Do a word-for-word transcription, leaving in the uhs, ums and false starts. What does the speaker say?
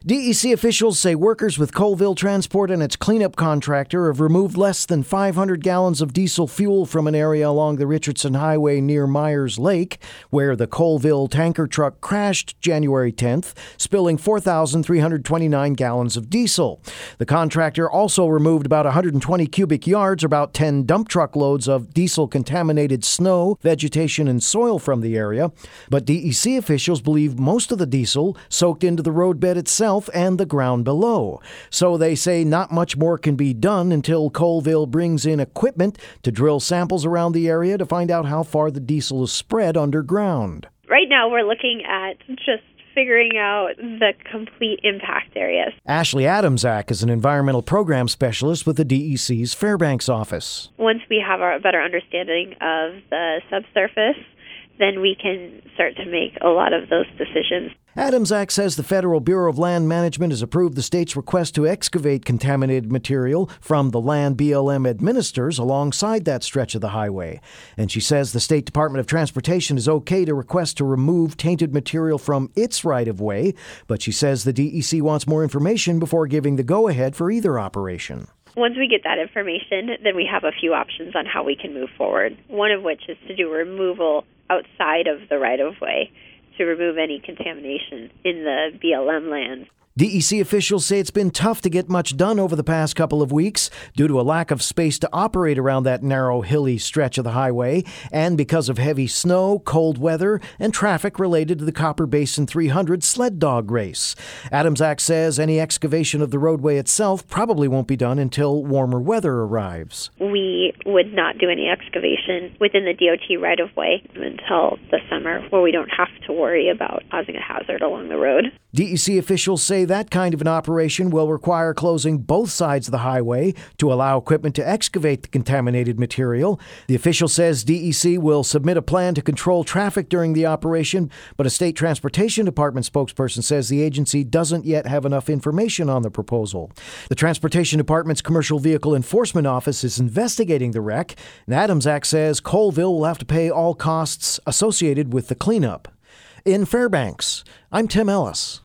D E C officials say workers with Colville Transport and its cleanup contractor have removed less than five hundred gallons of diesel fuel from an area along the Richardson Highway near Myers Lake, where the Colville tanker truck crashed January tenth, spilling four thousand three hundred twenty-nine gallons of diesel. The contractor also removed about one hundred twenty cubic yards, or about ten dump truck loads of diesel-contaminated snow, vegetation, and soil from the area. But D E C officials believe most of the diesel soaked into the roadbed itself and the ground below. So they say not much more can be done until Colville brings in equipment to drill samples around the area to find out how far the diesel is spread underground. Right now we're looking at just figuring out the complete impact areas. Ashley Adamczak is an environmental program specialist with the D E C's Fairbanks office. Once we have a better understanding of the subsurface, then we can start to make a lot of those decisions. Adamczak says the Federal Bureau of Land Management has approved the state's request to excavate contaminated material from the land B L M administers alongside that stretch of the highway. And she says the State Department of Transportation is okay to request to remove tainted material from its right-of-way, but she says the D E C wants more information before giving the go-ahead for either operation. Once we get that information, then we have a few options on how we can move forward, one of which is to do removal outside of the right-of-way to remove any contamination in the B L M lands. D E C officials say it's been tough to get much done over the past couple of weeks due to a lack of space to operate around that narrow, hilly stretch of the highway, and because of heavy snow, cold weather, and traffic related to the Copper Basin three hundred sled dog race. Adamczak says any excavation of the roadway itself probably won't be done until warmer weather arrives. We would not do any excavation within the D O T right-of-way until the summer, where we don't have to worry about causing a hazard along the road. D E C officials say that kind of an operation will require closing both sides of the highway to allow equipment to excavate the contaminated material. The official says D E C will submit a plan to control traffic during the operation, but a state transportation department spokesperson says the agency doesn't yet have enough information on the proposal. The Transportation Department's Commercial Vehicle Enforcement Office is investigating the wreck, and Adamczak says Colville will have to pay all costs associated with the cleanup. In Fairbanks, I'm Tim Ellis.